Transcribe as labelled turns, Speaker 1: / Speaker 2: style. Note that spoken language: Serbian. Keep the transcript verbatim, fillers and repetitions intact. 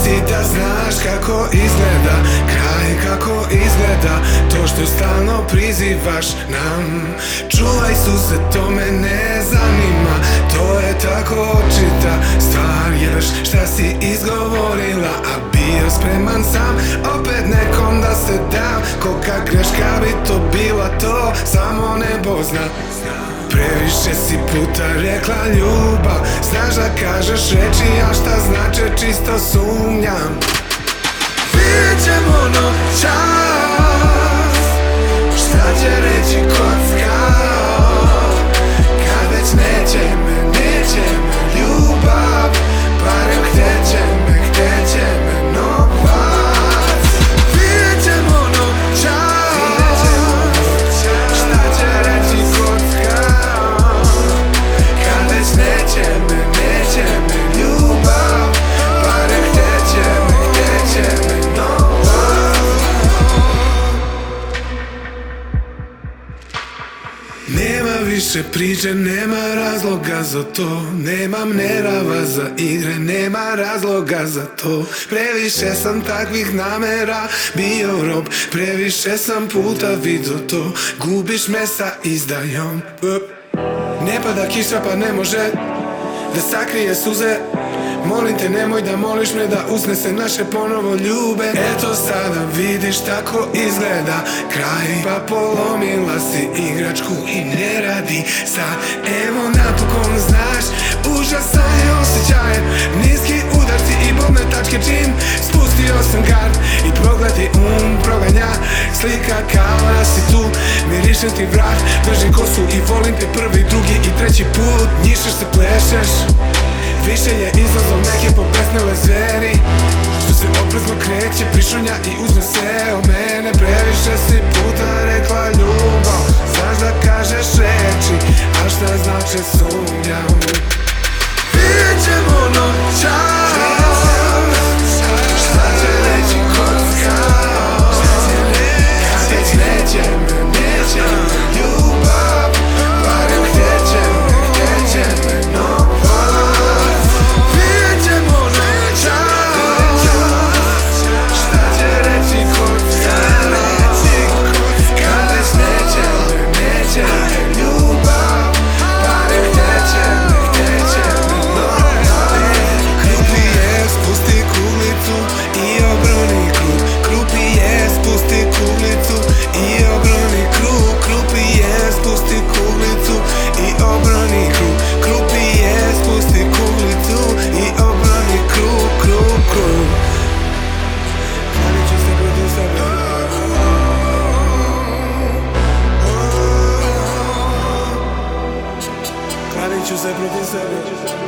Speaker 1: ti da znaš kako izgleda kraj, kako izgleda to što stalno prizivaš nam. Čuvaj suze, to me ne zanima, to je tako očita stvar. Jebeš šta si izgovorila, a bio spreman sam opet nekom da se dam. Kolika greška bi to bila, to samo nebo zna. Previše si puta rekla ljubav, znaš da kažeš reči, a šta znače čisto sumnjam. Vidjet ćemo noćas, šta će reći kocka, kad već neće me, neće me ljubav, barem hteće me, hteće me novac. Vidjet ćemo noćas, šta će reći kocka, kad već neće me, neće me ljubav, barem hteće me, hteće me novac. Nema više priče, nema razloga za to, nemam nerava za igre, nema razloga za to. Previše sam takvih namera bio rob, previše sam puta vidio to, gubiš me sa izdajom. Ne pada kiša pa ne može da sakrije suze, molim te nemoj da moliš me da usne se naše ponovo ljube. Eto sada vidiš tako izgleda kraj, pa polomila si igračku i ne radi sad. Evo napokon znaš užasan je osjećaj, niski udarci i bolne tačke čim spustio sam gard i progledi um proganja. Slika kao da si tu, mirišem ti vrat, držim kosu i volim te prvi, drugi i treći put. Njišeš se, plešeš, više je izazov neke popesnele zveri, što se oprezno kreće, prišunja i uzme se o mene. Previše si puta rekla ljubav, znaš da kažeš reči, a šta znače sumnjam. Vidjet ćemo noćas, šta će reći kocka, kad već neće me, neće me ljubav, barem hteće me, hteće me novac. Vidjet ćemo noćas, šta će reći kocka, kad već neće me, neće me ljubav, barem hteće me, hteće me novac. Krupije, spusti kuglicu i obroni krug, krupije, spusti kuglicu i obroni krug, krupije, spusti kuglicu i obroni krug, krupije, spusti kuglicu i obroni krug, krug, krug. Klanit ću se protiv sebe, klanit ću se protiv sebe.